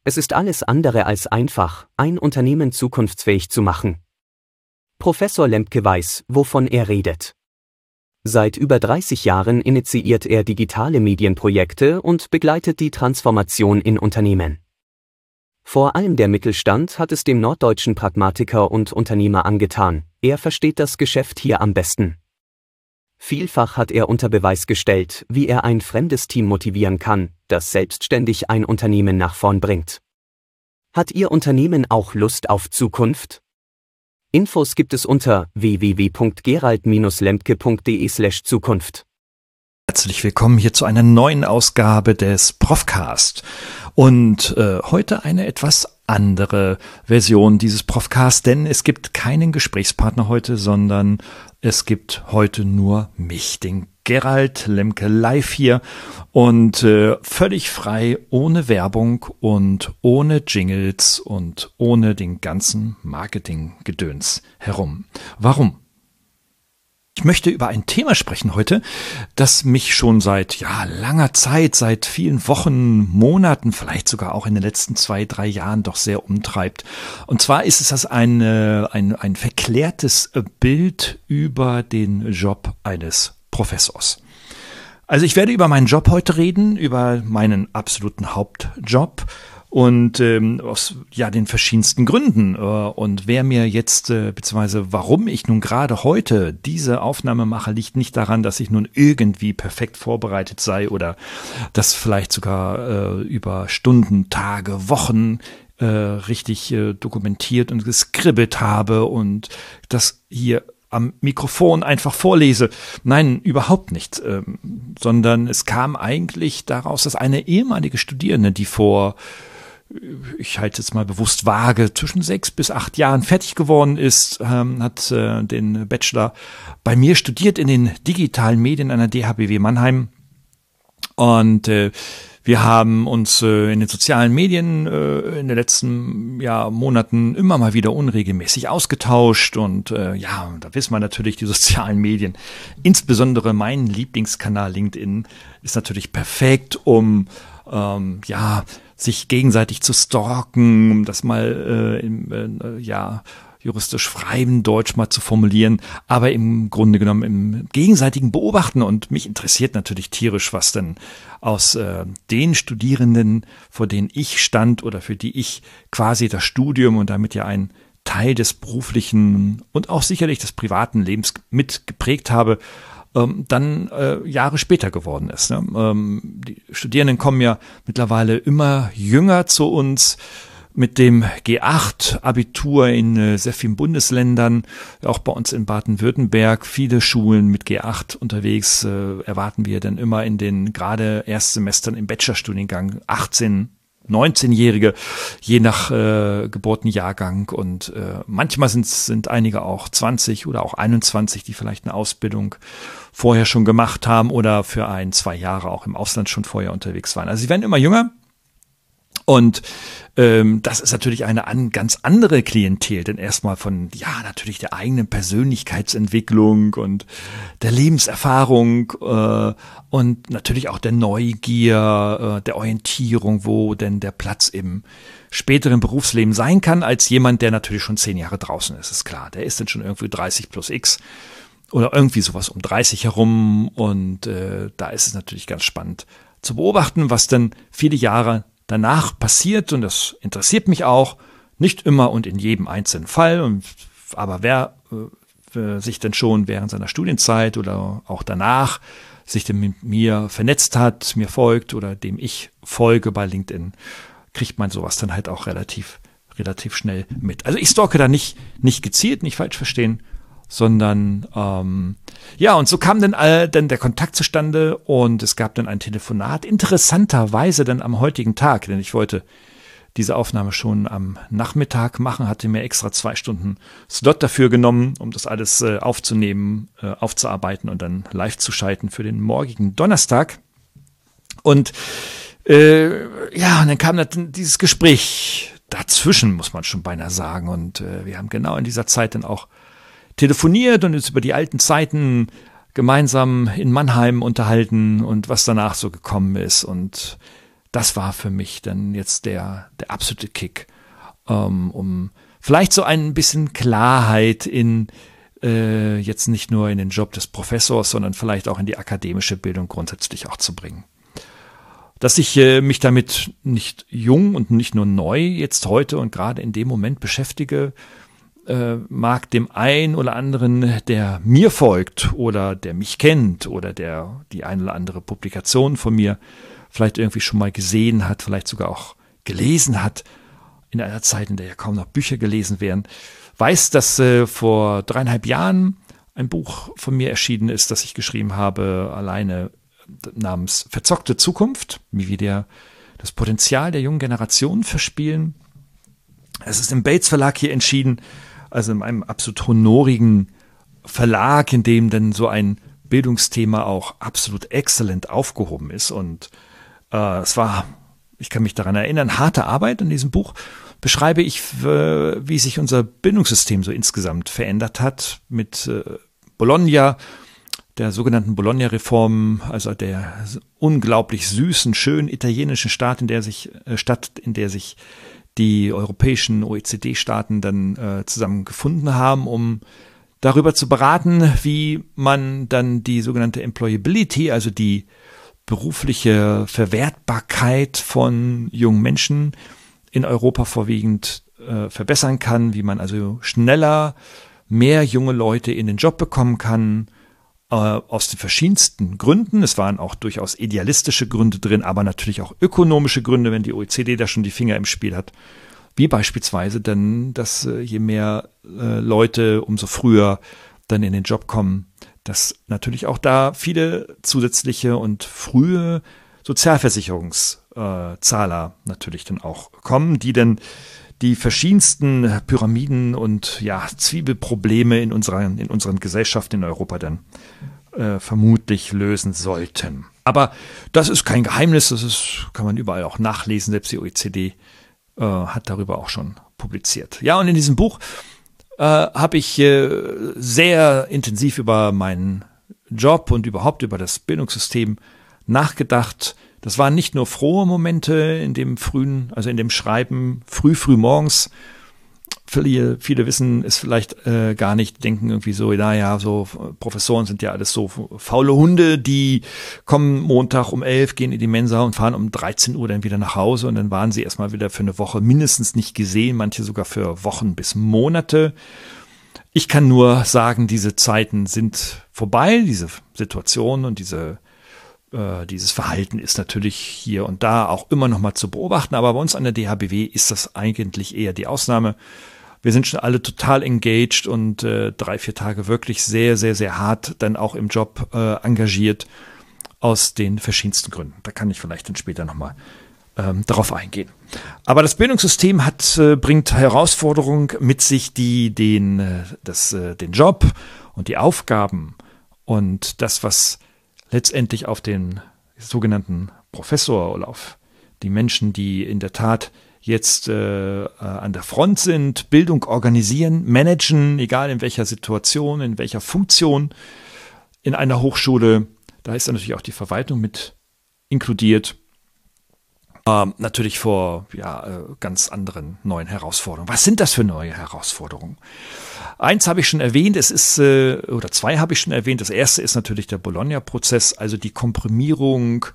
Es ist alles andere als einfach, ein Unternehmen zukunftsfähig zu machen. Professor Lembke weiß, wovon er redet. Seit über 30 Jahren initiiert er digitale Medienprojekte und begleitet die Transformation in Unternehmen. Vor allem der Mittelstand hat es dem norddeutschen Pragmatiker und Unternehmer angetan, er versteht das Geschäft hier am besten. Vielfach hat er unter Beweis gestellt, wie er ein fremdes Team motivieren kann, das selbstständig ein Unternehmen nach vorn bringt. Hat Ihr Unternehmen auch Lust auf Zukunft? Infos gibt es unter www.gerald-lembke.de/Zukunft. Herzlich willkommen hier zu einer neuen Ausgabe des Profcast. Und heute eine etwas andere Version dieses Profcast, denn es gibt keinen Gesprächspartner heute, sondern es gibt heute nur mich, den Gerald Lembke live hier und völlig frei, ohne Werbung und ohne Jingles und ohne den ganzen Marketinggedöns herum. Warum? Ich möchte über ein Thema sprechen heute, das mich schon seit langer Zeit, seit vielen Wochen, Monaten, vielleicht sogar auch in den letzten 2-3 Jahren doch sehr umtreibt. Und zwar ist es ein verklärtes Bild über den Job eines Professors. Also ich werde über meinen Job heute reden, über meinen absoluten Hauptjob. Und aus den verschiedensten Gründen. Und wer mir jetzt, beziehungsweise warum ich nun gerade heute diese Aufnahme mache, liegt nicht daran, dass ich nun irgendwie perfekt vorbereitet sei oder das vielleicht sogar über Stunden, Tage, Wochen richtig dokumentiert und geskribbelt habe und das hier am Mikrofon einfach vorlese. Nein, überhaupt nicht. Sondern es kam eigentlich daraus, dass eine ehemalige Studierende, die ich halte es mal bewusst vage, zwischen 6 bis 8 Jahren fertig geworden ist, hat den Bachelor bei mir studiert in den digitalen Medien an der DHBW Mannheim. Und wir haben uns in den sozialen Medien in den letzten Monaten immer mal wieder unregelmäßig ausgetauscht. Und da wissen wir natürlich, die sozialen Medien, insbesondere mein Lieblingskanal LinkedIn, ist natürlich perfekt, um sich gegenseitig zu stalken, um das mal juristisch freien Deutsch mal zu formulieren, aber im Grunde genommen im gegenseitigen Beobachten. Und mich interessiert natürlich tierisch, was denn aus den Studierenden, vor denen ich stand oder für die ich quasi das Studium und damit ja einen Teil des beruflichen und auch sicherlich des privaten Lebens mit geprägt habe, dann Jahre später geworden ist. Ne? Die Studierenden kommen ja mittlerweile immer jünger zu uns mit dem G8-Abitur in sehr vielen Bundesländern, auch bei uns in Baden-Württemberg, viele Schulen mit G8 unterwegs, erwarten wir dann immer in den gerade Erstsemestern im Bachelorstudiengang 19-Jährige, je nach Geburtenjahrgang und manchmal sind einige auch 20 oder auch 21, die vielleicht eine Ausbildung vorher schon gemacht haben oder für 1-2 Jahre auch im Ausland schon vorher unterwegs waren. Also sie werden immer jünger und das ist natürlich eine ganz andere Klientel, denn erstmal von natürlich der eigenen Persönlichkeitsentwicklung und der Lebenserfahrung und natürlich auch der Neugier, der Orientierung, wo denn der Platz im späteren Berufsleben sein kann, als jemand, der natürlich schon 10 Jahre draußen ist klar. Der ist dann schon irgendwie 30 plus X oder irgendwie sowas um 30 herum und da ist es natürlich ganz spannend zu beobachten, was dann viele Jahre danach passiert, und das interessiert mich auch, nicht immer und in jedem einzelnen Fall, aber wer sich denn schon während seiner Studienzeit oder auch danach sich denn mit mir vernetzt hat, mir folgt oder dem ich folge bei LinkedIn, kriegt man sowas dann halt auch relativ schnell mit. Also ich stalke da nicht gezielt, nicht falsch verstehen, sondern und so kam dann der Kontakt zustande und es gab dann ein Telefonat, interessanterweise dann am heutigen Tag, denn ich wollte diese Aufnahme schon am Nachmittag machen, hatte mir extra 2 Stunden Slot dafür genommen, um das alles aufzunehmen, aufzuarbeiten und dann live zu schalten für den morgigen Donnerstag. Und und dann kam dann dieses Gespräch dazwischen, muss man schon beinahe sagen, und wir haben genau in dieser Zeit dann auch telefoniert und uns über die alten Zeiten gemeinsam in Mannheim unterhalten und was danach so gekommen ist. Und das war für mich dann jetzt der absolute Kick, um vielleicht so ein bisschen Klarheit in jetzt nicht nur in den Job des Professors, sondern vielleicht auch in die akademische Bildung grundsätzlich auch zu bringen. Dass ich mich damit nicht jung und nicht nur neu jetzt heute und gerade in dem Moment beschäftige, mag dem einen oder anderen, der mir folgt oder der mich kennt oder der die eine oder andere Publikation von mir vielleicht irgendwie schon mal gesehen hat, vielleicht sogar auch gelesen hat, in einer Zeit, in der ja kaum noch Bücher gelesen werden, weiß, dass vor 3,5 Jahren ein Buch von mir erschienen ist, das ich geschrieben habe, alleine namens Verzockte Zukunft, wie wir das Potenzial der jungen Generation verspielen. Es ist im Bates Verlag hier entschieden, also in einem absolut honorigen Verlag, in dem dann so ein Bildungsthema auch absolut exzellent aufgehoben ist. Und es war, ich kann mich daran erinnern, harte Arbeit an diesem Buch. Beschreibe ich, wie sich unser Bildungssystem so insgesamt verändert hat mit Bologna, der sogenannten Bologna-Reform, also der unglaublich süßen, schönen italienischen Stadt, in der sich die europäischen OECD-Staaten dann zusammen gefunden haben, um darüber zu beraten, wie man dann die sogenannte Employability, also die berufliche Verwertbarkeit von jungen Menschen in Europa vorwiegend verbessern kann, wie man also schneller mehr junge Leute in den Job bekommen kann, aus den verschiedensten Gründen. Es waren auch durchaus idealistische Gründe drin, aber natürlich auch ökonomische Gründe, wenn die OECD da schon die Finger im Spiel hat. Wie beispielsweise dann, dass je mehr Leute, umso früher dann in den Job kommen, dass natürlich auch da viele zusätzliche und frühe Sozialversicherungszahler natürlich dann auch kommen, die dann die verschiedensten Pyramiden und ja, Zwiebelprobleme in unseren Gesellschaften in Europa dann vermutlich lösen sollten. Aber das ist kein Geheimnis, kann man überall auch nachlesen, selbst die OECD hat darüber auch schon publiziert. Ja, und in diesem Buch habe ich sehr intensiv über meinen Job und überhaupt über das Bildungssystem nachgedacht. Das waren nicht nur frohe Momente in dem Schreiben früh morgens. Viele wissen es vielleicht gar nicht, denken irgendwie so, naja, so Professoren sind ja alles so faule Hunde, die kommen Montag um 11, gehen in die Mensa und fahren um 13 Uhr dann wieder nach Hause und dann waren sie erstmal wieder für eine Woche mindestens nicht gesehen, manche sogar für Wochen bis Monate. Ich kann nur sagen, diese Zeiten sind vorbei, diese Situation und dieses Verhalten ist natürlich hier und da auch immer noch mal zu beobachten, aber bei uns an der DHBW ist das eigentlich eher die Ausnahme. Wir sind schon alle total engaged und 3-4 Tage wirklich sehr, sehr, sehr hart dann auch im Job engagiert aus den verschiedensten Gründen. Da kann ich vielleicht dann später noch mal darauf eingehen. Aber das Bildungssystem bringt Herausforderungen mit sich, die den Job und die Aufgaben und das, was letztendlich auf den sogenannten Professor oder auf die Menschen, die in der Tat jetzt an der Front sind, Bildung organisieren, managen, egal in welcher Situation, in welcher Funktion in einer Hochschule. Da ist dann natürlich auch die Verwaltung mit inkludiert. Natürlich vor ganz anderen neuen Herausforderungen. Was sind das für neue Herausforderungen? Eins habe ich schon erwähnt, zwei habe ich schon erwähnt. Das erste ist natürlich der Bologna-Prozess, also die Komprimierung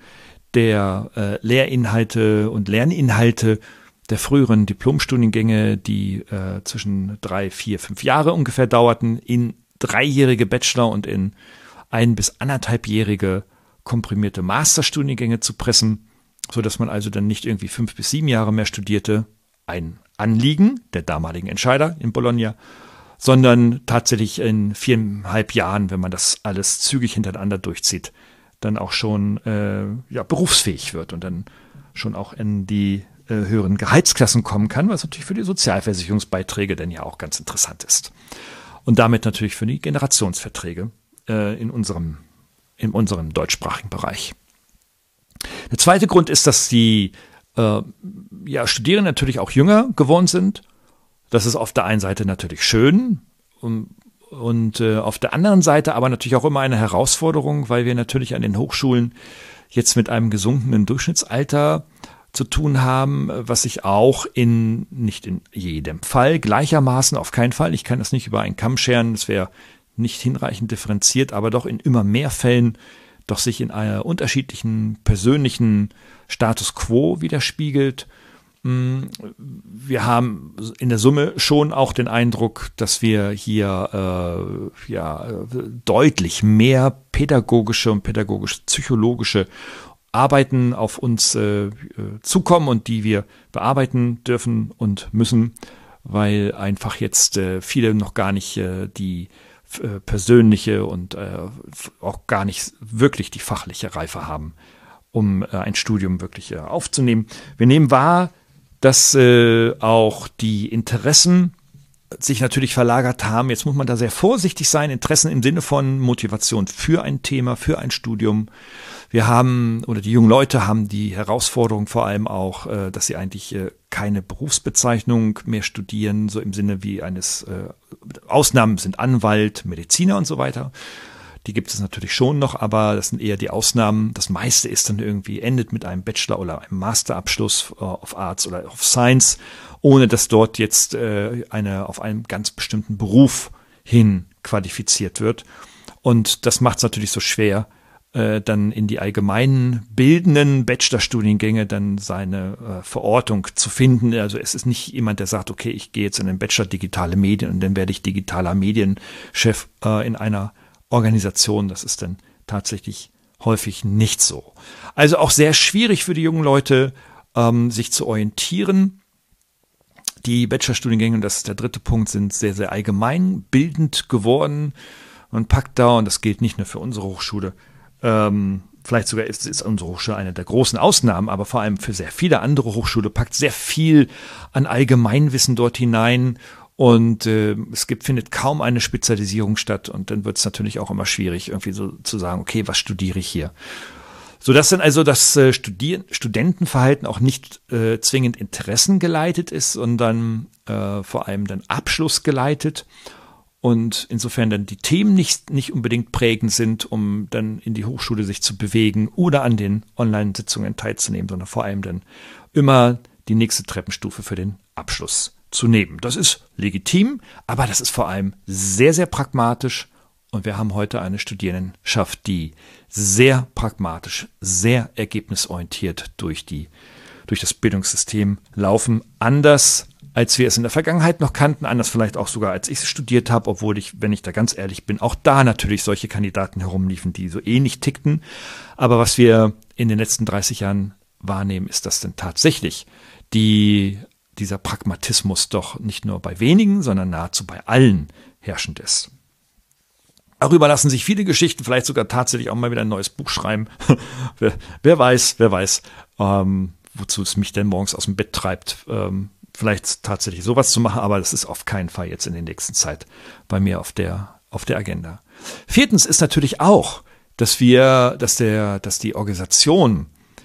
der Lehrinhalte und Lerninhalte der früheren Diplomstudiengänge, die zwischen 3, 4, 5 Jahre ungefähr dauerten, in 3-jährige Bachelor- und in 1- bis 1,5-jährige komprimierte Masterstudiengänge zu pressen, so dass man also dann nicht irgendwie 5 bis 7 Jahre mehr studierte, ein Anliegen der damaligen Entscheider in Bologna, sondern tatsächlich in 4,5 Jahren, wenn man das alles zügig hintereinander durchzieht, dann auch schon berufsfähig wird und dann schon auch in die höheren Gehaltsklassen kommen kann, was natürlich für die Sozialversicherungsbeiträge dann ja auch ganz interessant ist. Und damit natürlich für die Generationsverträge in unserem deutschsprachigen Bereich. Der zweite Grund ist, dass die Studierenden natürlich auch jünger geworden sind. Das ist auf der einen Seite natürlich schön und auf der anderen Seite aber natürlich auch immer eine Herausforderung, weil wir natürlich an den Hochschulen jetzt mit einem gesunkenen Durchschnittsalter zu tun haben, was sich auch nicht in jedem Fall gleichermaßen, auf keinen Fall, ich kann das nicht über einen Kamm scheren, das wäre nicht hinreichend differenziert, aber doch in immer mehr Fällen doch sich in einer unterschiedlichen persönlichen Status quo widerspiegelt. Wir haben in der Summe schon auch den Eindruck, dass wir hier deutlich mehr pädagogische und pädagogisch-psychologische Arbeiten auf uns zukommen und die wir bearbeiten dürfen und müssen, weil einfach jetzt viele noch gar nicht die persönliche und auch gar nicht wirklich die fachliche Reife haben, um ein Studium wirklich aufzunehmen. Wir nehmen wahr, dass auch die Interessen sich natürlich verlagert haben. Jetzt muss man da sehr vorsichtig sein. Interessen im Sinne von Motivation für ein Thema, für ein Studium. Wir haben, oder die jungen Leute haben die Herausforderung vor allem auch, dass sie eigentlich keine Berufsbezeichnung mehr studieren, so im Sinne wie eines, Ausnahmen sind Anwalt, Mediziner und so weiter. Die gibt es natürlich schon noch, aber das sind eher die Ausnahmen. Das meiste ist dann irgendwie, endet mit einem Bachelor- oder einem Masterabschluss of Arts oder of Science, ohne dass dort jetzt auf einen ganz bestimmten Beruf hin qualifiziert wird. Und das macht es natürlich so schwer, dann in die allgemeinen bildenden Bachelorstudiengänge dann seine Verortung zu finden. Also es ist nicht jemand, der sagt, okay, ich gehe jetzt in den Bachelor Digitale Medien und dann werde ich digitaler Medienchef in einer Organisation. Das ist dann tatsächlich häufig nicht so. Also auch sehr schwierig für die jungen Leute, sich zu orientieren. Die Bachelorstudiengänge, und das ist der dritte Punkt, sind sehr, sehr allgemein bildend geworden. Man packt da, und das gilt nicht nur für unsere Hochschule, vielleicht sogar ist unsere Hochschule eine der großen Ausnahmen, aber vor allem für sehr viele andere Hochschulen packt sehr viel an Allgemeinwissen dort hinein. Und findet kaum eine Spezialisierung statt. Und dann wird es natürlich auch immer schwierig, irgendwie so zu sagen, okay, was studiere ich hier? Sodass dann also das Studentenverhalten auch nicht zwingend interessengeleitet ist, sondern vor allem dann abschlussgeleitet. Und insofern dann die Themen nicht unbedingt prägend sind, um dann in die Hochschule sich zu bewegen oder an den Online-Sitzungen teilzunehmen, sondern vor allem dann immer die nächste Treppenstufe für den Abschluss zu nehmen. Das ist legitim, aber das ist vor allem sehr, sehr pragmatisch. Und wir haben heute eine Studierendenschaft, die sehr pragmatisch, sehr ergebnisorientiert durch das Bildungssystem laufen. Anders, als wir es in der Vergangenheit noch kannten, anders vielleicht auch sogar, als ich es studiert habe, obwohl wenn ich da ganz ehrlich bin, auch da natürlich solche Kandidaten herumliefen, die so ähnlich tickten. Aber was wir in den letzten 30 Jahren wahrnehmen, ist, dass denn tatsächlich dieser Pragmatismus doch nicht nur bei wenigen, sondern nahezu bei allen herrschend ist. Darüber lassen sich viele Geschichten, vielleicht sogar tatsächlich auch mal wieder ein neues Buch schreiben. wer weiß, wozu es mich denn morgens aus dem Bett treibt, vielleicht tatsächlich sowas zu machen, aber das ist auf keinen Fall jetzt in der nächsten Zeit bei mir auf der Agenda. Viertens ist natürlich auch, dass die Organisation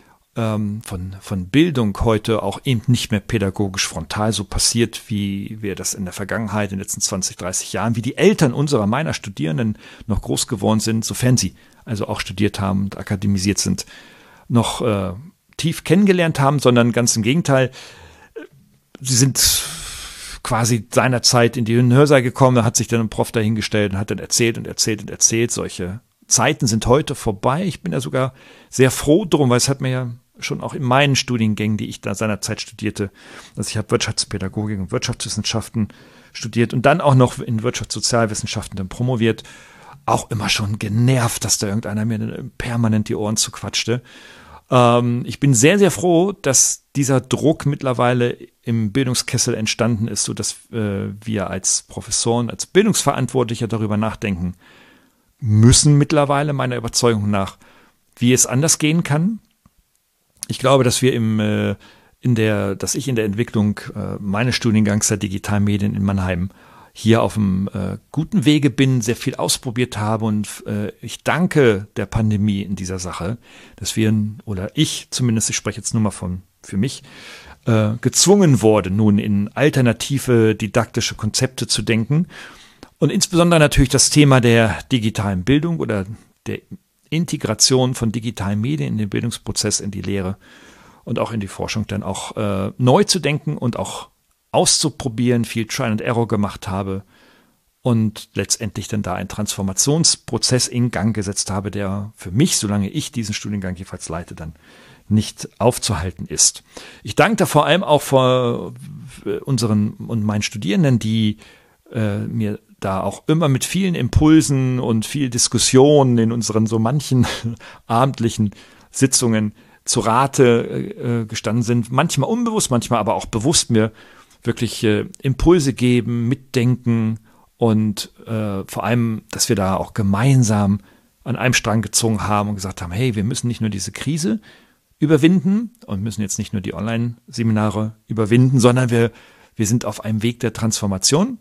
von Bildung heute auch eben nicht mehr pädagogisch frontal so passiert, wie wir das in der Vergangenheit, in den letzten 20, 30 Jahren, wie die Eltern meiner Studierenden noch groß geworden sind, sofern sie also auch studiert haben und akademisiert sind, noch tief kennengelernt haben, sondern ganz im Gegenteil, sie sind quasi seinerzeit in den Hörsaal gekommen, da hat sich dann ein Prof dahingestellt und hat dann erzählt und erzählt und erzählt. Solche Zeiten sind heute vorbei. Ich bin da sogar sehr froh drum, weil es hat mir ja schon auch in meinen Studiengängen, die ich da seinerzeit studierte, also ich habe Wirtschaftspädagogik und Wirtschaftswissenschaften studiert und dann auch noch in Wirtschaftssozialwissenschaften dann promoviert, auch immer schon genervt, dass da irgendeiner mir permanent die Ohren zuquatschte. Ich bin sehr, sehr froh, dass dieser Druck mittlerweile im Bildungskessel entstanden ist, sodass wir als Professoren, als Bildungsverantwortliche darüber nachdenken müssen mittlerweile, meiner Überzeugung nach, wie es anders gehen kann. Ich glaube, dass wir dass ich in der Entwicklung meines Studiengangs der digitalen Medien in Mannheim hier auf einem guten Wege bin, sehr viel ausprobiert habe und ich danke der Pandemie in dieser Sache, dass ich zumindest, ich spreche jetzt nur mal für mich, gezwungen wurde, nun in alternative didaktische Konzepte zu denken und insbesondere natürlich das Thema der digitalen Bildung oder der Integration von digitalen Medien in den Bildungsprozess, in die Lehre und auch in die Forschung dann auch neu zu denken und auch auszuprobieren, viel Trial and Error gemacht habe und letztendlich dann da einen Transformationsprozess in Gang gesetzt habe, der für mich, solange ich diesen Studiengang jedenfalls leite, dann nicht aufzuhalten ist. Ich danke da vor allem auch vor unseren und meinen Studierenden, die mir da auch immer mit vielen Impulsen und viel Diskussionen in unseren so manchen abendlichen Sitzungen zu Rate gestanden sind. Manchmal unbewusst, manchmal aber auch bewusst mir wirklich Impulse geben, mitdenken und vor allem, dass wir da auch gemeinsam an einem Strang gezogen haben und gesagt haben, hey, wir müssen nicht nur diese Krise überwinden und müssen jetzt nicht nur die Online-Seminare überwinden, sondern wir sind auf einem Weg der Transformation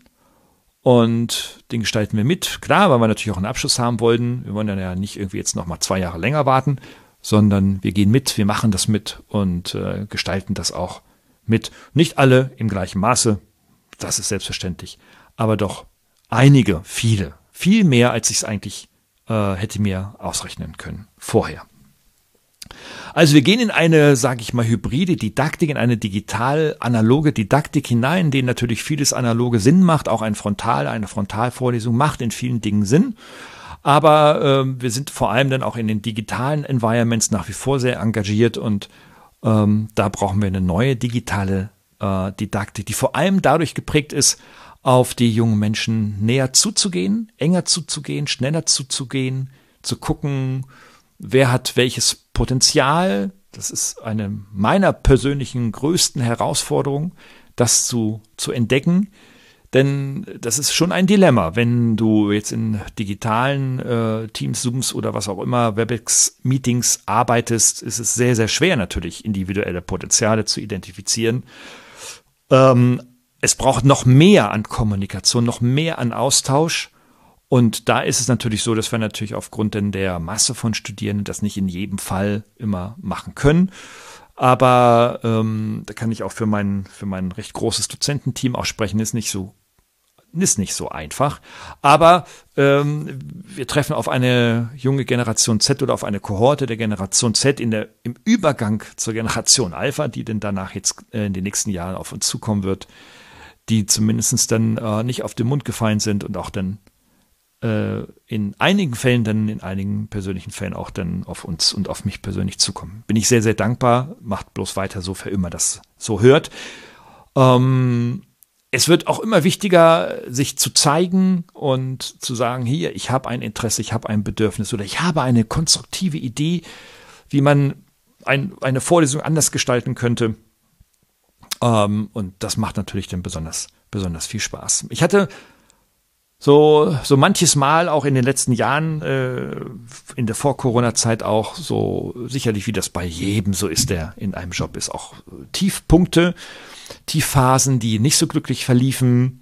und den gestalten wir mit. Klar, weil wir natürlich auch einen Abschluss haben wollten. Wir wollen dann ja nicht irgendwie jetzt nochmal 2 Jahre länger warten, sondern wir gehen mit, wir machen das mit und gestalten das auch mit. Nicht alle im gleichen Maße, das ist selbstverständlich, aber doch einige, viele, viel mehr, als ich es eigentlich hätte mir ausrechnen können vorher. Also wir gehen in eine, sage ich mal, hybride Didaktik, in eine digital-analoge Didaktik hinein, in denen natürlich vieles Analoge Sinn macht, auch eine Frontalvorlesung macht in vielen Dingen Sinn. Aber wir sind vor allem dann auch in den digitalen Environments nach wie vor sehr engagiert und da brauchen wir eine neue digitale Didaktik, die vor allem dadurch geprägt ist, auf die jungen Menschen näher zuzugehen, enger zuzugehen, schneller zuzugehen, zu gucken, wer hat welches Potenzial. Das ist eine meiner persönlichen größten Herausforderungen, das zu entdecken. Denn das ist schon ein Dilemma, wenn du jetzt in digitalen Teams, Zooms oder was auch immer, WebEx-Meetings arbeitest, ist es sehr, sehr schwer natürlich, individuelle Potenziale zu identifizieren. Es braucht noch mehr an Kommunikation, noch mehr an Austausch. Und da ist es natürlich so, dass wir natürlich aufgrund denn der Masse von Studierenden das nicht in jedem Fall immer machen können. Aber da kann ich auch für mein recht großes Dozententeam auch sprechen, ist nicht so einfach. Aber wir treffen auf eine junge Generation Z oder auf eine Kohorte der Generation Z im Übergang zur Generation Alpha, die denn danach jetzt in den nächsten Jahren auf uns zukommen wird, die zumindest dann nicht auf den Mund gefallen sind und auch dann in einigen Fällen dann, in einigen persönlichen Fällen auch dann auf uns und auf mich persönlich zukommen. Bin ich sehr, sehr dankbar. Macht bloß weiter so, für immer das so hört. Es wird auch immer wichtiger, sich zu zeigen und zu sagen, hier, ich habe ein Interesse, ich habe ein Bedürfnis oder ich habe eine konstruktive Idee, wie man eine Vorlesung anders gestalten könnte. Und das macht natürlich dann besonders viel Spaß. Ich hatte so manches Mal auch in den letzten Jahren, in der Vor-Corona-Zeit auch, so sicherlich wie das bei jedem so ist, der in einem Job ist, auch Tiefpunkte, Tiefphasen, die nicht so glücklich verliefen,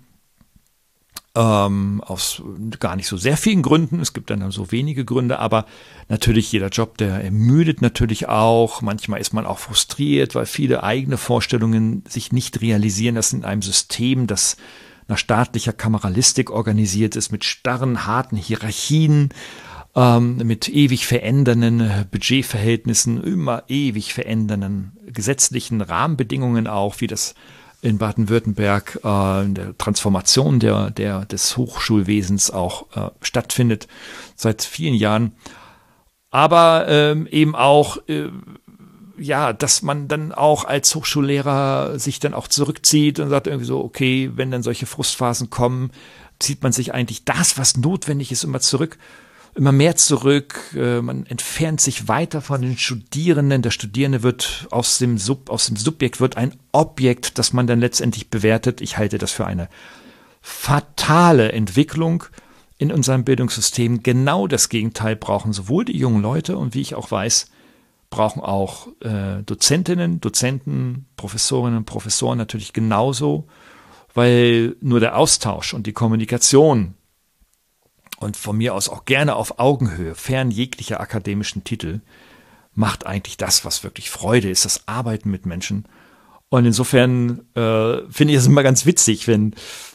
aus gar nicht so sehr vielen Gründen. Es gibt dann so wenige Gründe, aber natürlich jeder Job, der ermüdet natürlich auch. Manchmal ist man auch frustriert, weil viele eigene Vorstellungen sich nicht realisieren lassen in einem System, das nach staatlicher Kameralistik organisiert ist, mit starren, harten Hierarchien, mit ewig verändernden Budgetverhältnissen, immer ewig verändernden gesetzlichen Rahmenbedingungen auch, wie das in Baden-Württemberg in der Transformation des Hochschulwesens auch stattfindet seit vielen Jahren. Aber eben auch dass man dann auch als Hochschullehrer sich dann auch zurückzieht und sagt irgendwie so, okay, wenn dann solche Frustphasen kommen, zieht man sich eigentlich das, was notwendig ist, immer mehr zurück. Man entfernt sich weiter von den Studierenden. Der Studierende wird aus dem Subjekt wird ein Objekt, das man dann letztendlich bewertet. Ich halte das für eine fatale Entwicklung in unserem Bildungssystem. Genau das Gegenteil brauchen sowohl die jungen Leute und wie ich auch weiß, brauchen auch Dozentinnen, Dozenten, Professorinnen und Professoren natürlich genauso, weil nur der Austausch und die Kommunikation und von mir aus auch gerne auf Augenhöhe, fern jeglicher akademischen Titel, macht eigentlich das, was wirklich Freude ist, das Arbeiten mit Menschen. Und insofern finde ich es immer ganz witzig, wenn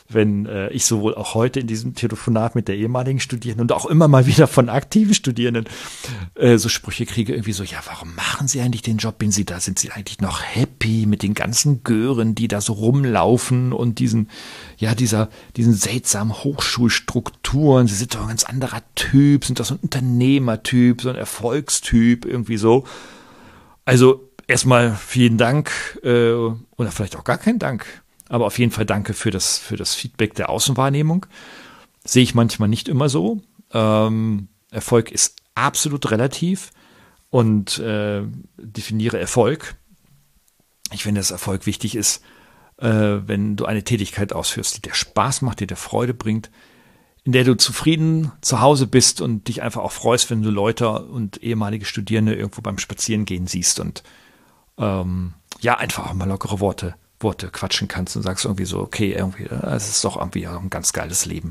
wenn ich sowohl auch heute in diesem Telefonat mit der ehemaligen Studierenden und auch immer mal wieder von aktiven Studierenden so Sprüche kriege, irgendwie so, ja, warum machen Sie eigentlich den Job, den Sie da, sind Sie eigentlich noch happy mit den ganzen Gören, die da so rumlaufen und diesen seltsamen Hochschulstrukturen, Sie sind doch ein ganz anderer Typ, sind doch so ein Unternehmertyp, so ein Erfolgstyp, irgendwie so. Also erstmal vielen Dank oder vielleicht auch gar keinen Dank, aber auf jeden Fall danke für das Feedback der Außenwahrnehmung. Sehe ich manchmal nicht immer so. Erfolg ist absolut relativ und definiere Erfolg. Ich finde, dass Erfolg wichtig ist, wenn du eine Tätigkeit ausführst, die dir Spaß macht, die dir Freude bringt, in der du zufrieden zu Hause bist und dich einfach auch freust, wenn du Leute und ehemalige Studierende irgendwo beim Spazierengehen siehst und einfach auch mal lockere Worte quatschen kannst und sagst irgendwie so, okay, irgendwie, es ist doch irgendwie ein ganz geiles Leben.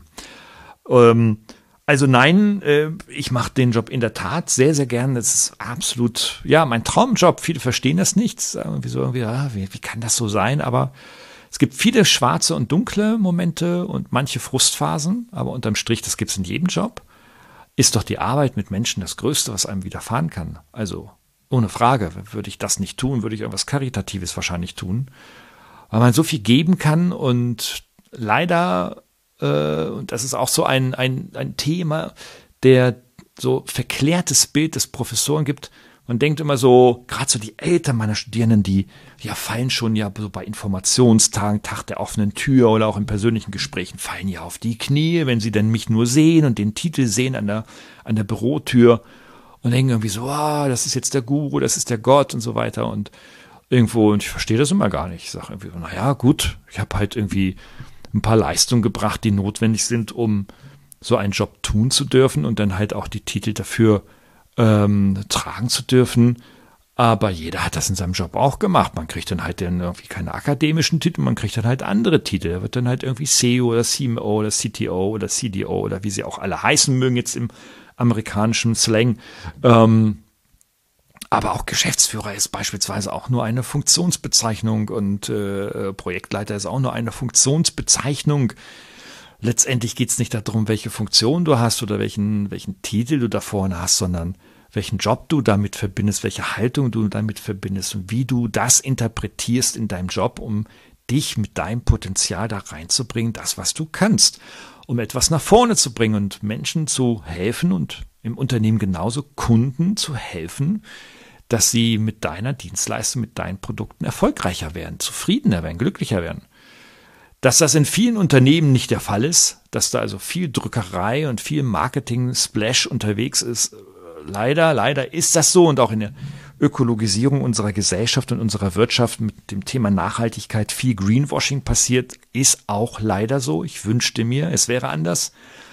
Also nein, ich mache den Job in der Tat sehr, sehr gern. Das ist absolut, mein Traumjob. Viele verstehen das nicht. Sagen wie kann das so sein? Aber es gibt viele schwarze und dunkle Momente und manche Frustphasen. Aber unterm Strich, das gibt es in jedem Job. Ist doch die Arbeit mit Menschen das Größte, was einem widerfahren kann. Also ohne Frage, würde ich das nicht tun, würde ich irgendwas Karitatives wahrscheinlich tun. Weil man so viel geben kann und leider, und das ist auch so ein Thema, der so verklärtes Bild des Professoren gibt. Man denkt immer so, gerade so die Eltern meiner Studierenden, die fallen schon so bei Informationstagen, Tag der offenen Tür oder auch in persönlichen Gesprächen, fallen ja auf die Knie, wenn sie denn mich nur sehen und den Titel sehen an der Bürotür und denken irgendwie so, das ist jetzt der Guru, das ist der Gott und so weiter und irgendwo, und ich verstehe das immer gar nicht. Ich sage irgendwie, naja, gut, ich habe halt irgendwie ein paar Leistungen gebracht, die notwendig sind, um so einen Job tun zu dürfen und dann halt auch die Titel dafür tragen zu dürfen. Aber jeder hat das in seinem Job auch gemacht. Man kriegt dann halt irgendwie keine akademischen Titel, man kriegt dann halt andere Titel. Da wird dann halt irgendwie CEO oder CMO oder CTO oder CDO oder wie sie auch alle heißen mögen jetzt im amerikanischen Slang. Aber auch Geschäftsführer ist beispielsweise auch nur eine Funktionsbezeichnung und Projektleiter ist auch nur eine Funktionsbezeichnung. Letztendlich geht es nicht darum, welche Funktion du hast oder welchen Titel du da vorne hast, sondern welchen Job du damit verbindest, welche Haltung du damit verbindest und wie du das interpretierst in deinem Job, um dich mit deinem Potenzial da reinzubringen, das, was du kannst, um etwas nach vorne zu bringen und Menschen zu helfen und im Unternehmen genauso Kunden zu helfen, dass sie mit deiner Dienstleistung, mit deinen Produkten erfolgreicher werden, zufriedener werden, glücklicher werden. Dass das in vielen Unternehmen nicht der Fall ist, dass da also viel Drückerei und viel Marketing-Splash unterwegs ist, leider ist das so und auch in der Ökologisierung unserer Gesellschaft und unserer Wirtschaft mit dem Thema Nachhaltigkeit viel Greenwashing passiert, ist auch leider so. Ich wünschte mir, es wäre anders.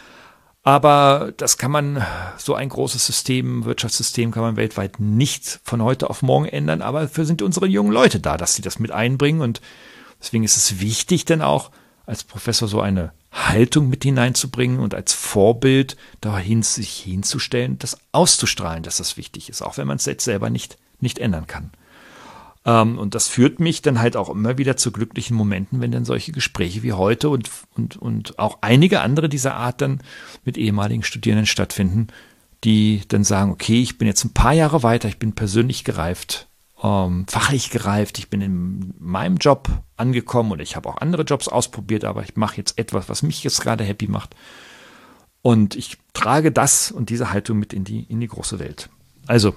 Aber das kann man, so ein großes System, Wirtschaftssystem kann man weltweit nicht von heute auf morgen ändern. Aber dafür sind unsere jungen Leute da, dass sie das mit einbringen. Und deswegen ist es wichtig, dann auch als Professor so eine Haltung mit hineinzubringen und als Vorbild dahin sich hinzustellen, das auszustrahlen, dass das wichtig ist, auch wenn man es jetzt selber nicht ändern kann. Und das führt mich dann halt auch immer wieder zu glücklichen Momenten, wenn dann solche Gespräche wie heute und auch einige andere dieser Art dann mit ehemaligen Studierenden stattfinden, die dann sagen, okay, ich bin jetzt ein paar Jahre weiter, ich bin persönlich gereift, fachlich gereift, ich bin in meinem Job angekommen und ich habe auch andere Jobs ausprobiert, aber ich mache jetzt etwas, was mich jetzt gerade happy macht. Und ich trage das und diese Haltung mit in die große Welt. Also,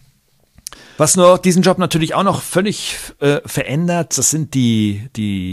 was nur diesen Job natürlich auch noch völlig verändert, das sind die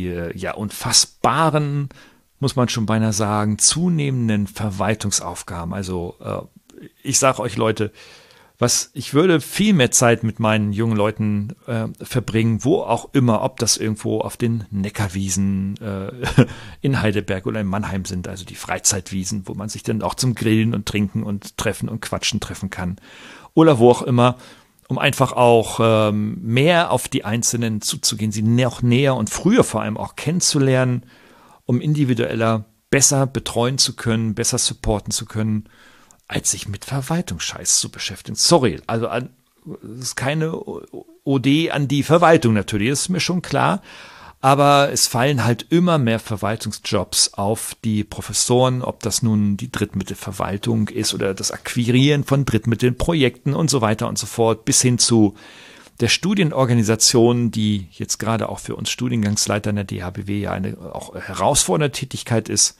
unfassbaren, muss man schon beinahe sagen, zunehmenden Verwaltungsaufgaben. Also ich sage euch Leute, ich würde viel mehr Zeit mit meinen jungen Leuten verbringen, wo auch immer, ob das irgendwo auf den Neckarwiesen in Heidelberg oder in Mannheim sind, also die Freizeitwiesen, wo man sich dann auch zum Grillen und Trinken und Treffen und Quatschen treffen kann. Oder wo auch immer, um einfach auch mehr auf die Einzelnen zuzugehen, sie noch näher und früher vor allem auch kennenzulernen, um individueller besser betreuen zu können, besser supporten zu können, als sich mit Verwaltungsscheiß zu beschäftigen. Sorry, also es ist keine OD an die Verwaltung natürlich, das ist mir schon klar, Aber es fallen halt immer mehr Verwaltungsjobs auf die Professoren, ob das nun die Drittmittelverwaltung ist oder das Akquirieren von Drittmittelprojekten und so weiter und so fort, bis hin zu der Studienorganisation, die jetzt gerade auch für uns Studiengangsleiter in der DHBW ja eine auch herausfordernde Tätigkeit ist,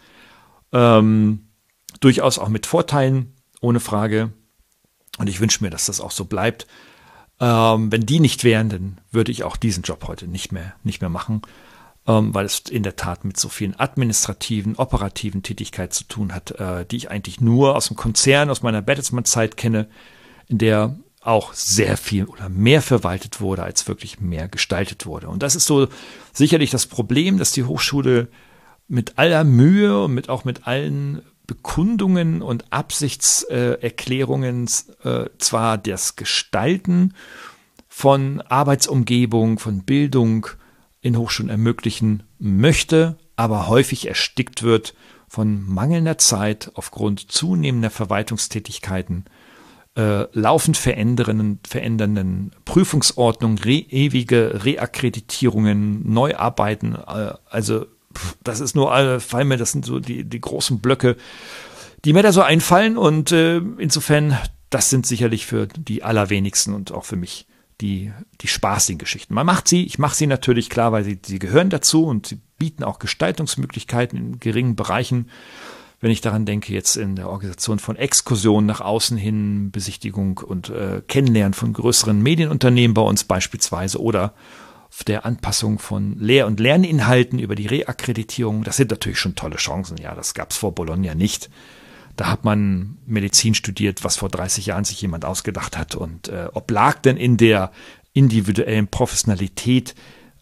durchaus auch mit Vorteilen, ohne Frage. Und ich wünsche mir, dass das auch so bleibt. Wenn die nicht wären, dann würde ich auch diesen Job heute nicht mehr machen, weil es in der Tat mit so vielen administrativen, operativen Tätigkeiten zu tun hat, die ich eigentlich nur aus dem Konzern, aus meiner Bertelsmann-Zeit kenne, in der auch sehr viel oder mehr verwaltet wurde, als wirklich mehr gestaltet wurde. Und das ist so sicherlich das Problem, dass die Hochschule mit aller Mühe und auch mit allen Bekundungen und Absichtserklärungen zwar das Gestalten von Arbeitsumgebung, von Bildung in Hochschulen ermöglichen möchte, aber häufig erstickt wird von mangelnder Zeit aufgrund zunehmender Verwaltungstätigkeiten, laufend verändernden Prüfungsordnungen, ewige Reakkreditierungen, Neuarbeiten, also das ist nur, das sind so die großen Blöcke, die mir da so einfallen und insofern, das sind sicherlich für die allerwenigsten und auch für mich die spaßigen Geschichten. Ich mache sie natürlich, klar, weil sie gehören dazu und sie bieten auch Gestaltungsmöglichkeiten in geringen Bereichen. Wenn ich daran denke, jetzt in der Organisation von Exkursionen nach außen hin, Besichtigung und Kennenlernen von größeren Medienunternehmen bei uns beispielsweise oder der Anpassung von Lehr- und Lerninhalten über die Reakkreditierung, das sind natürlich schon tolle Chancen. Ja, das gab es vor Bologna nicht. Da hat man Medizin studiert, was vor 30 Jahren sich jemand ausgedacht hat und oblag denn in der individuellen Professionalität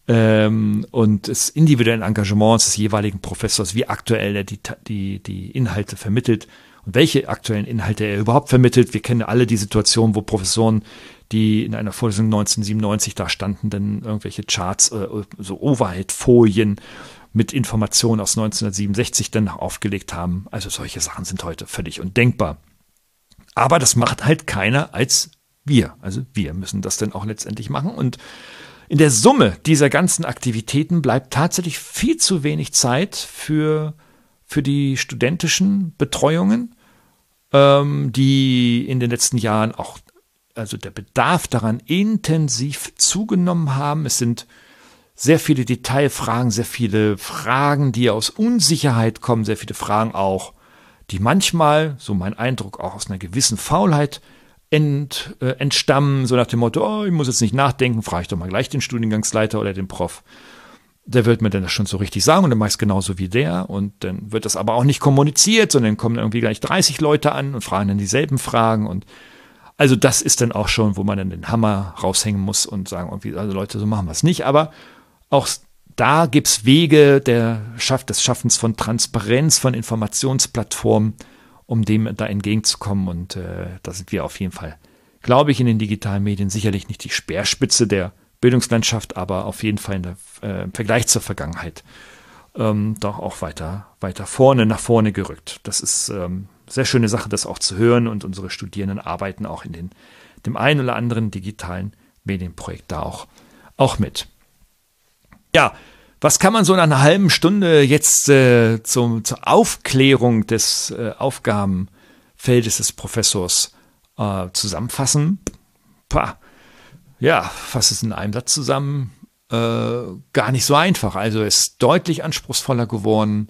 und des individuellen Engagements des jeweiligen Professors, wie aktuell er die Inhalte vermittelt und welche aktuellen Inhalte er überhaupt vermittelt. Wir kennen alle die Situation, wo Professoren, die in einer Vorlesung 1997 da standen, dann irgendwelche Charts, so Overhead-Folien mit Informationen aus 1967 dann aufgelegt haben. Also solche Sachen sind heute völlig undenkbar. Aber das macht halt keiner als wir. Also wir müssen das dann auch letztendlich machen. Und in der Summe dieser ganzen Aktivitäten bleibt tatsächlich viel zu wenig Zeit für die studentischen Betreuungen, die in den letzten Jahren auch, also der Bedarf daran intensiv zugenommen haben. Es sind sehr viele Detailfragen, sehr viele Fragen, die aus Unsicherheit kommen, sehr viele Fragen auch, die manchmal, so mein Eindruck, auch aus einer gewissen Faulheit entstammen, so nach dem Motto, oh, ich muss jetzt nicht nachdenken, frage ich doch mal gleich den Studiengangsleiter oder den Prof. Der wird mir dann das schon so richtig sagen und dann mache ich es genauso wie der und dann wird das aber auch nicht kommuniziert, sondern kommen irgendwie gleich 30 Leute an und fragen dann dieselben Fragen und also das ist dann auch schon, wo man dann den Hammer raushängen muss und sagen irgendwie, also Leute, so machen wir es nicht, aber auch da gibt es Wege des Schaffens von Transparenz, von Informationsplattformen, um dem da entgegenzukommen. Und da sind wir auf jeden Fall, glaube ich, in den digitalen Medien sicherlich nicht die Speerspitze der Bildungslandschaft, aber auf jeden Fall im Vergleich zur Vergangenheit doch auch weiter nach vorne gerückt. Das ist sehr schöne Sache, das auch zu hören und unsere Studierenden arbeiten auch in dem einen oder anderen digitalen Medienprojekt da auch mit. Ja, was kann man so in einer halben Stunde jetzt zur Aufklärung des Aufgabenfeldes des Professors zusammenfassen? Ja, fass es in einem Satz zusammen. Gar nicht so einfach. Also es ist deutlich anspruchsvoller geworden.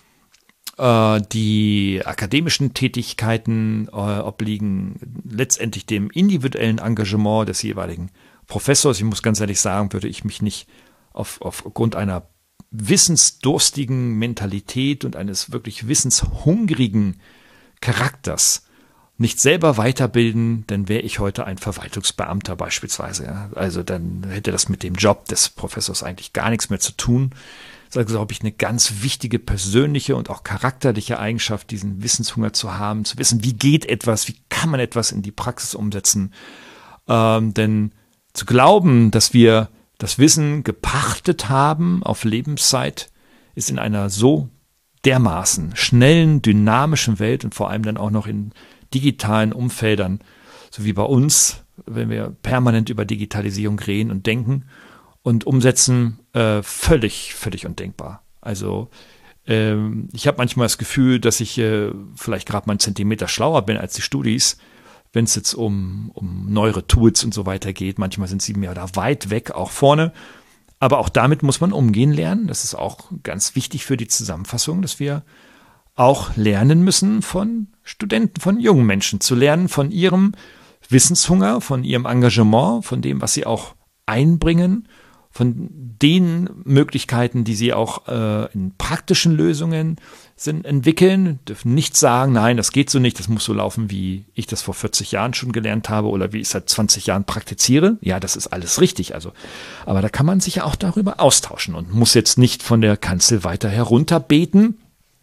Die akademischen Tätigkeiten obliegen letztendlich dem individuellen Engagement des jeweiligen Professors. Ich muss ganz ehrlich sagen, würde ich mich nicht aufgrund einer wissensdurstigen Mentalität und eines wirklich wissenshungrigen Charakters nicht selber weiterbilden, dann wäre ich heute ein Verwaltungsbeamter beispielsweise. Ja. Also dann hätte das mit dem Job des Professors eigentlich gar nichts mehr zu tun. Das ist, glaube ich, eine ganz wichtige persönliche und auch charakterliche Eigenschaft, diesen Wissenshunger zu haben, zu wissen, wie geht etwas, wie kann man etwas in die Praxis umsetzen. Denn zu glauben, dass wir das Wissen gepachtet haben auf Lebenszeit, ist in einer so dermaßen schnellen, dynamischen Welt und vor allem dann auch noch in digitalen Umfeldern, so wie bei uns, wenn wir permanent über Digitalisierung reden und denken und umsetzen, völlig undenkbar. Also ich habe manchmal das Gefühl, dass ich vielleicht gerade mal einen Zentimeter schlauer bin als die Studis, wenn es jetzt um neuere Tools und so weiter geht. Manchmal sind sie mir da weit weg, auch vorne. Aber auch damit muss man umgehen lernen. Das ist auch ganz wichtig für die Zusammenfassung, dass wir auch lernen müssen von Studenten, von jungen Menschen, zu lernen von ihrem Wissenshunger, von ihrem Engagement, von dem, was sie auch einbringen, von den Möglichkeiten, die sie auch in praktischen Lösungen entwickeln, dürfen nicht sagen, nein, das geht so nicht, das muss so laufen, wie ich das vor 40 Jahren schon gelernt habe oder wie ich seit 20 Jahren praktiziere. Ja, das ist alles richtig. Also, aber da kann man sich ja auch darüber austauschen und muss jetzt nicht von der Kanzel weiter herunterbeten.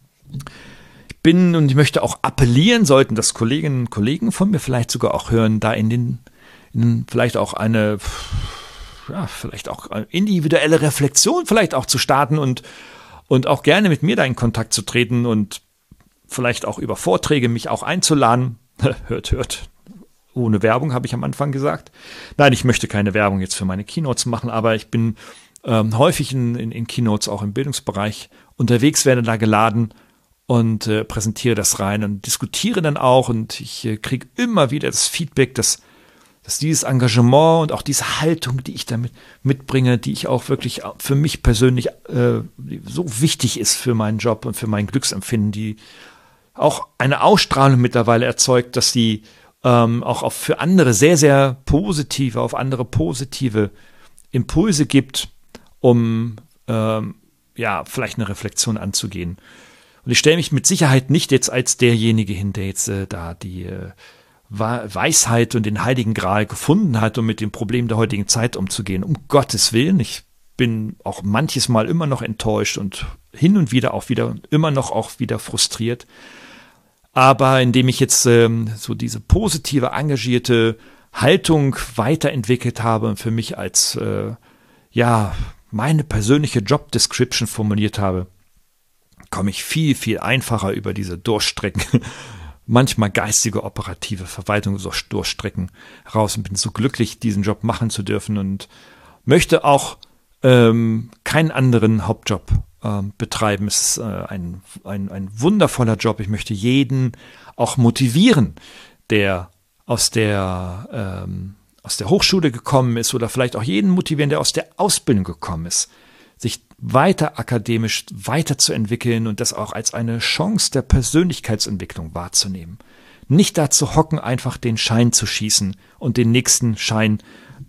Ich möchte auch appellieren, sollten das Kolleginnen und Kollegen von mir vielleicht sogar auch hören, da vielleicht auch eine vielleicht auch individuelle Reflexion vielleicht auch zu starten und auch gerne mit mir da in Kontakt zu treten und vielleicht auch über Vorträge mich auch einzuladen. Hört. Ohne Werbung, habe ich am Anfang gesagt. Nein, ich möchte keine Werbung jetzt für meine Keynotes machen, aber ich bin häufig in Keynotes auch im Bildungsbereich unterwegs, werde da geladen und präsentiere das rein und diskutiere dann auch und ich kriege immer wieder das Feedback, dass dieses Engagement und auch diese Haltung, die ich damit mitbringe, die ich auch wirklich für mich persönlich so wichtig ist für meinen Job und für mein Glücksempfinden, die auch eine Ausstrahlung mittlerweile erzeugt, dass sie auch für andere sehr, sehr auf andere positive Impulse gibt, um vielleicht eine Reflexion anzugehen. Und ich stelle mich mit Sicherheit nicht jetzt als derjenige hin, der jetzt da die Weisheit und den Heiligen Gral gefunden hat, um mit dem Problem der heutigen Zeit umzugehen. Um Gottes Willen, ich bin auch manches Mal immer noch enttäuscht und hin und wieder auch wieder frustriert. Aber indem ich jetzt so diese positive, engagierte Haltung weiterentwickelt habe und für mich als meine persönliche Job Description formuliert habe, komme ich viel, viel einfacher über diese Durchstrecken, manchmal geistige, operative Verwaltungsdurchstrecken raus und bin so glücklich, diesen Job machen zu dürfen und möchte auch keinen anderen Hauptjob betreiben. Es ist ein wundervoller Job. Ich möchte jeden auch motivieren, der aus der Hochschule gekommen ist oder vielleicht auch jeden motivieren, der aus der Ausbildung gekommen ist, sich weiter akademisch weiterzuentwickeln und das auch als eine Chance der Persönlichkeitsentwicklung wahrzunehmen. Nicht da zu hocken, einfach den Schein zu schießen und den nächsten Schein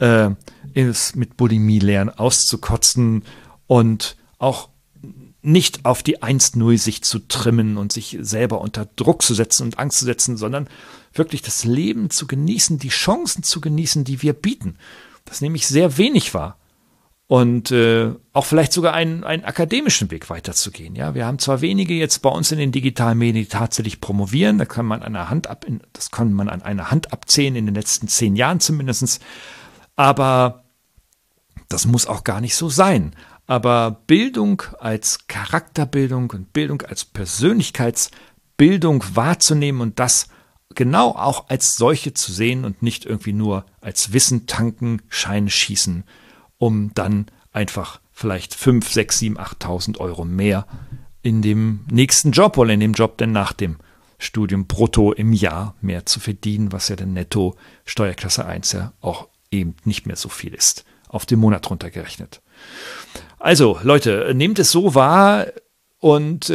mit Bulimie lernen auszukotzen und auch nicht auf die 1-0 sich zu trimmen und sich selber unter Druck zu setzen und Angst zu setzen, sondern wirklich das Leben zu genießen, die Chancen zu genießen, die wir bieten. Das nämlich sehr wenig war. Und auch vielleicht sogar einen akademischen Weg weiterzugehen. Ja, wir haben zwar wenige jetzt bei uns in den digitalen Medien, die tatsächlich promovieren, das kann man an einer Hand abzählen, in den letzten 10 Jahren zumindest. Aber das muss auch gar nicht so sein. Aber Bildung als Charakterbildung und Bildung als Persönlichkeitsbildung wahrzunehmen und das genau auch als solche zu sehen und nicht irgendwie nur als Wissen tanken, Scheine schießen, um dann einfach vielleicht 5, 6, 7, 8.000 Euro mehr in dem nächsten Job oder in dem Job denn nach dem Studium brutto im Jahr mehr zu verdienen, was ja dann netto Steuerklasse 1 ja auch eben nicht mehr so viel ist, auf den Monat runtergerechnet. Also Leute, nehmt es so wahr und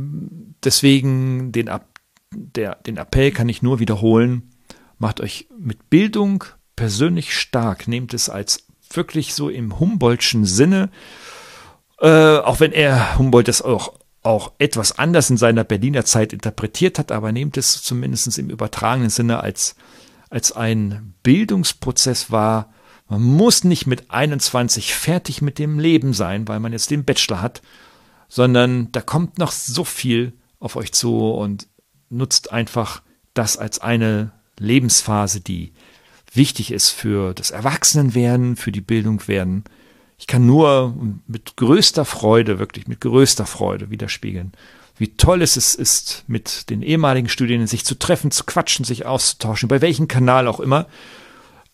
deswegen den Appell kann ich nur wiederholen, macht euch mit Bildung persönlich stark, nehmt es als wirklich so im Humboldtschen Sinne, auch wenn Humboldt das auch etwas anders in seiner Berliner Zeit interpretiert hat, aber nehmt es zumindest im übertragenen Sinne als ein Bildungsprozess wahr. Man muss nicht mit 21 fertig mit dem Leben sein, weil man jetzt den Bachelor hat, sondern da kommt noch so viel auf euch zu und nutzt einfach das als eine Lebensphase, die wichtig ist für das Erwachsenenwerden, für die Bildung werden. Ich kann nur mit größter Freude, wirklich mit größter Freude widerspiegeln, wie toll es ist, mit den ehemaligen Studierenden sich zu treffen, zu quatschen, sich auszutauschen, bei welchem Kanal auch immer.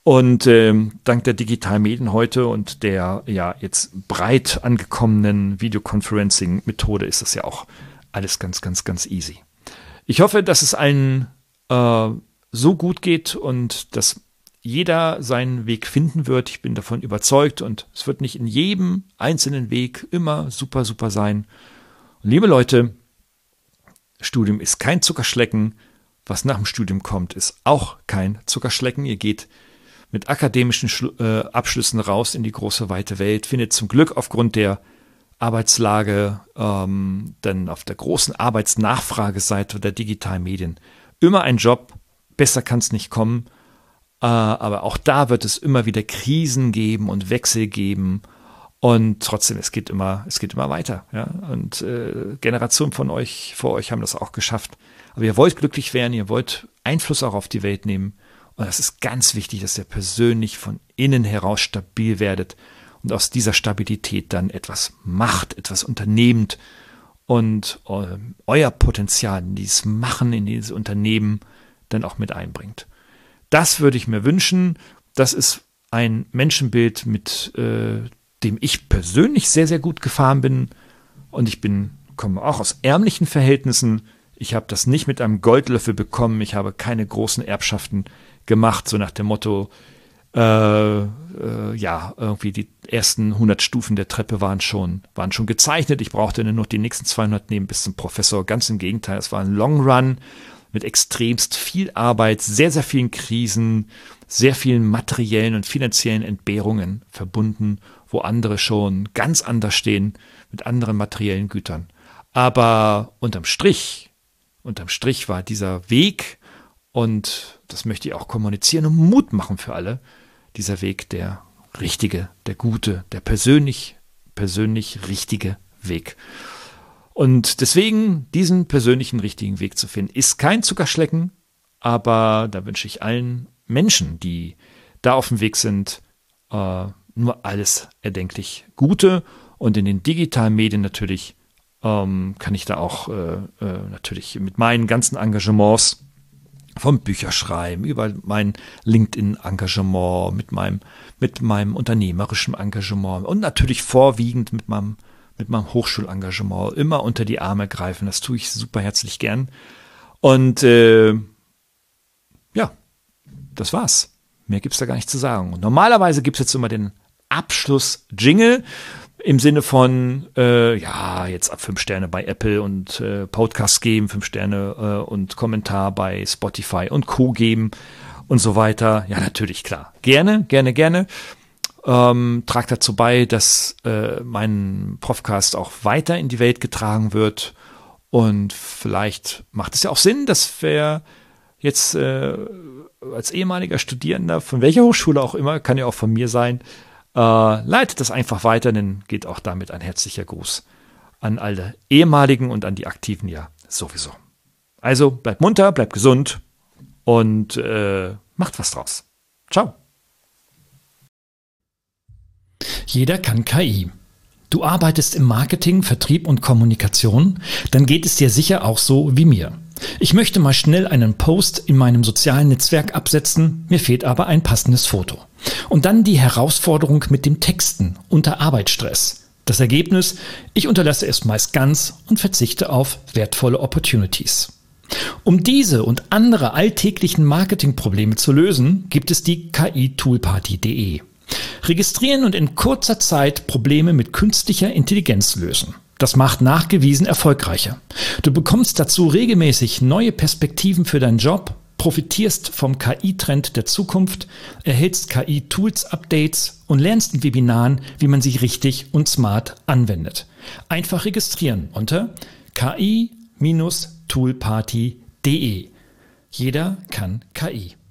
Und dank der digitalen Medien heute und der ja jetzt breit angekommenen Videoconferencing-Methode ist das ja auch alles ganz, ganz, ganz easy. Ich hoffe, dass es allen so gut geht und dass jeder seinen Weg finden wird. Ich bin davon überzeugt und es wird nicht in jedem einzelnen Weg immer super, super sein. Und liebe Leute, Studium ist kein Zuckerschlecken. Was nach dem Studium kommt, ist auch kein Zuckerschlecken. Ihr geht mit akademischen Abschlüssen raus in die große, weite Welt, findet zum Glück aufgrund der Arbeitslage dann auf der großen Arbeitsnachfrageseite der digitalen Medien immer einen Job. Besser kann es nicht kommen. Aber auch da wird es immer wieder Krisen geben und Wechsel geben. Und trotzdem, es geht immer weiter. Ja? Und Generationen vor euch haben das auch geschafft. Aber ihr wollt glücklich werden, ihr wollt Einfluss auch auf die Welt nehmen. Und das ist ganz wichtig, dass ihr persönlich von innen heraus stabil werdet und aus dieser Stabilität dann etwas macht, etwas unternehmt und euer Potenzial in dieses Machen, in dieses Unternehmen dann auch mit einbringt. Das würde ich mir wünschen. Das ist ein Menschenbild, mit dem ich persönlich sehr, sehr gut gefahren bin. Und ich komme auch aus ärmlichen Verhältnissen. Ich habe das nicht mit einem Goldlöffel bekommen. Ich habe keine großen Erbschaften gemacht, so nach dem Motto, irgendwie die ersten 100 Stufen der Treppe waren schon gezeichnet. Ich brauchte nur noch die nächsten 200 nehmen bis zum Professor. Ganz im Gegenteil, es war ein Long Run mit extremst viel Arbeit, sehr, sehr vielen Krisen, sehr vielen materiellen und finanziellen Entbehrungen verbunden, wo andere schon ganz anders stehen mit anderen materiellen Gütern. Aber unterm Strich war dieser Weg, und das möchte ich auch kommunizieren und Mut machen für alle, dieser Weg der richtige, der gute, der persönlich richtige Weg. Und deswegen diesen persönlichen richtigen Weg zu finden, ist kein Zuckerschlecken, aber da wünsche ich allen Menschen, die da auf dem Weg sind, nur alles erdenklich Gute. Und in den digitalen Medien natürlich kann ich da auch natürlich mit meinen ganzen Engagements vom Bücherschreiben über mein LinkedIn-Engagement, mit meinem unternehmerischen Engagement und natürlich vorwiegend mit meinem Hochschulengagement immer unter die Arme greifen. Das tue ich super herzlich gern. Und das war's. Mehr gibt's da gar nicht zu sagen. Und normalerweise gibt's jetzt immer den Abschluss-Jingle im Sinne von, jetzt ab 5 Sterne bei Apple und Podcast geben, 5 Sterne und Kommentar bei Spotify und Co. geben und so weiter. Ja, natürlich, klar. Gerne. Tragt dazu bei, dass mein Profcast auch weiter in die Welt getragen wird. Und vielleicht macht es ja auch Sinn, dass wir jetzt als ehemaliger Studierender, von welcher Hochschule auch immer, kann ja auch von mir sein, leitet das einfach weiter, dann geht auch damit ein herzlicher Gruß an alle ehemaligen und an die Aktiven ja sowieso. Also bleibt munter, bleibt gesund und macht was draus. Ciao. Jeder kann KI. Du arbeitest im Marketing, Vertrieb und Kommunikation, dann geht es dir sicher auch so wie mir. Ich möchte mal schnell einen Post in meinem sozialen Netzwerk absetzen, mir fehlt aber ein passendes Foto. Und dann die Herausforderung mit dem Texten unter Arbeitsstress. Das Ergebnis, ich unterlasse es meist ganz und verzichte auf wertvolle Opportunities. Um diese und andere alltäglichen Marketingprobleme zu lösen, gibt es die KI-Toolparty.de. Registrieren und in kurzer Zeit Probleme mit künstlicher Intelligenz lösen. Das macht nachgewiesen erfolgreicher. Du bekommst dazu regelmäßig neue Perspektiven für deinen Job, profitierst vom KI-Trend der Zukunft, erhältst KI-Tools-Updates und lernst in Webinaren, wie man sie richtig und smart anwendet. Einfach registrieren unter ki-toolparty.de. Jeder kann KI.